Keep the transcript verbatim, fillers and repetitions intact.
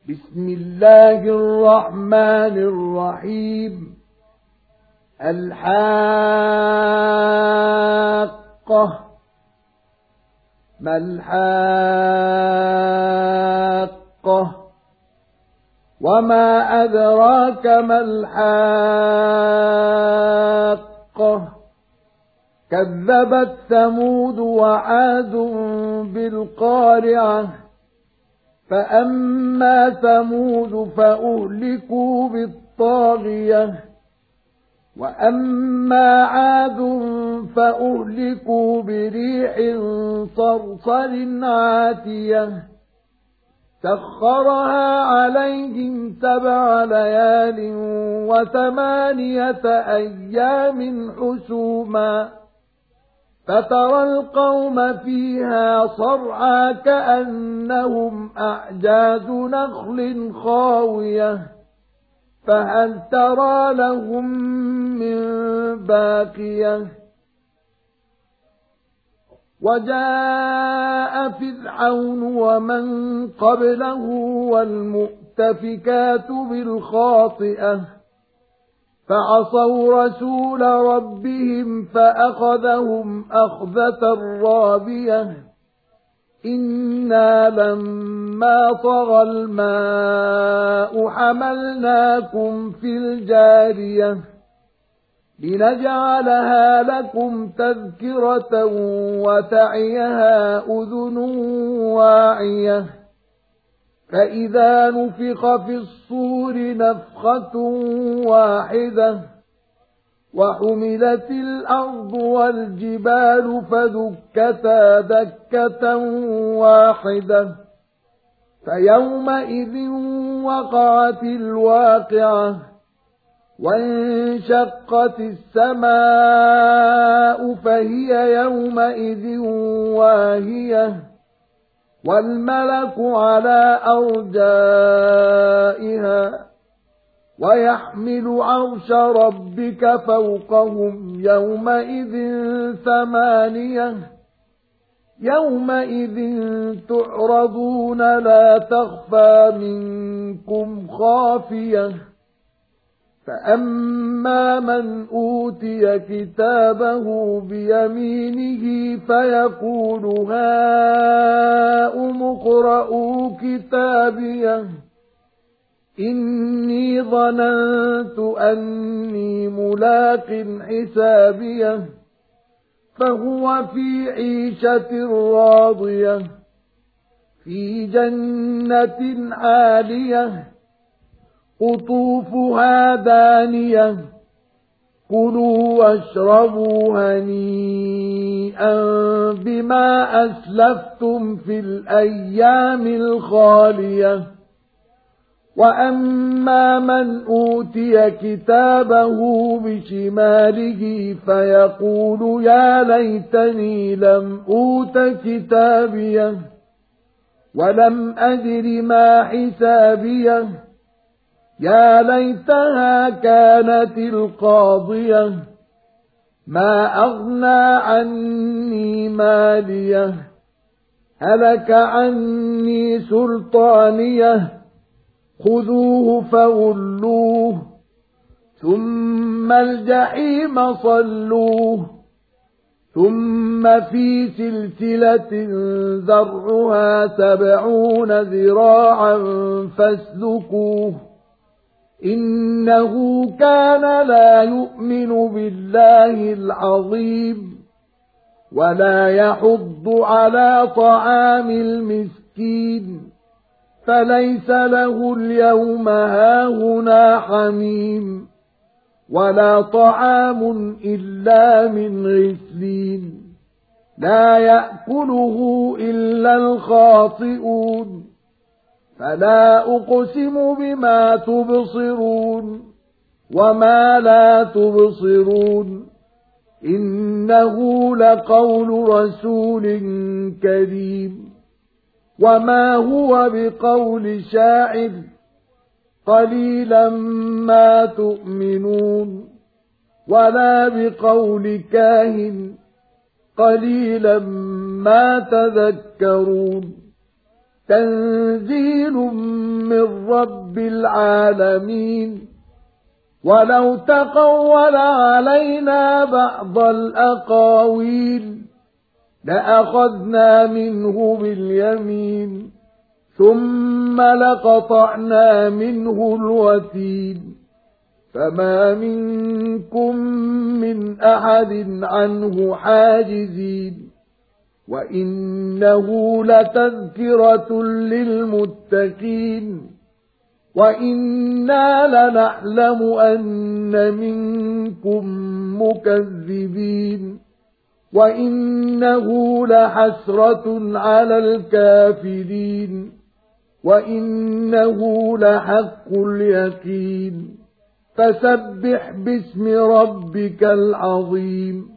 بسم الله الرحمن الرحيم. الحاقة. ما الحاقة؟ وما أدراك ما الحاقة؟ كذبت ثمود وعاد بالقارعة. فأما ثمود فأهلكوا بالطاغية، وأما عاد فأهلكوا بريح صرصر عاتية سخرها عليهم سبع ليال وثمانية أيام حسوما، فترى القوم فيها صرعى كأنهم أعجاز نخل خاوية، فهل ترى لهم من باقية؟ وجاء فرعون ومن قبله والمؤتفكات بالخاطئة فعصوا رسول ربهم فأخذهم أخذة رابية. إنا لما طغى الماء حملناكم في الجارية لنجعلها لكم تذكرة وتعيها أذن واعية. فإذا نفخ في الصور نفخة واحدة وحملت الأرض والجبال فدكتا دكة واحدة فيومئذ وقعت الواقعة وانشقت السماء فهي يومئذ واهية والملك على أرجائها ويحمل عرش ربك فوقهم يومئذ ثمانية. يومئذ تعرضون لا تخفى منكم خافية. فأما من أوتي كتابه بيمينه فيقول هاؤم اقرءوا كتابيه إني ظننت أني ملاق حسابيه فهو في عيشة راضية في جنة عالية قطوفها دانية كلوا واشربوا هنيئا بما أسلفتم في الأيام الخالية. وأما من أوتي كتابه بشماله فيقول يا ليتني لم أوت كتابيه ولم أدر ما حسابيه يا ليتها كانت القاضية ما أغنى عني ماليه هلك عني سلطانيه خذوه فغلوه ثم الجحيم صلوه ثم في سلسلة ذرعها سبعون ذراعا فاسلكوه إنه كان لا يؤمن بالله العظيم ولا يحض على طعام المسكين فليس له اليوم هاهنا حميم ولا طعام إلا من غسلين لا يأكله إلا الخاطئون. فلا أقسم بما تبصرون وما لا تبصرون إنه لقول رسول كريم وما هو بقول شاعر قليلا ما تؤمنون ولا بقول كاهن قليلا ما تذكرون. تنزيل من رب العالمين ولو تقول علينا بعض الأقاويل لأخذنا منه باليمين ثم لقطعنا منه الوتين فما منكم من أحد عنه حاجزين وإنه لتذكرة للمتقين وإنا لنعلم أن منكم مكذبين وإنه لحسرة على الكافرين وإنه لحق اليقين فسبح باسم ربك العظيم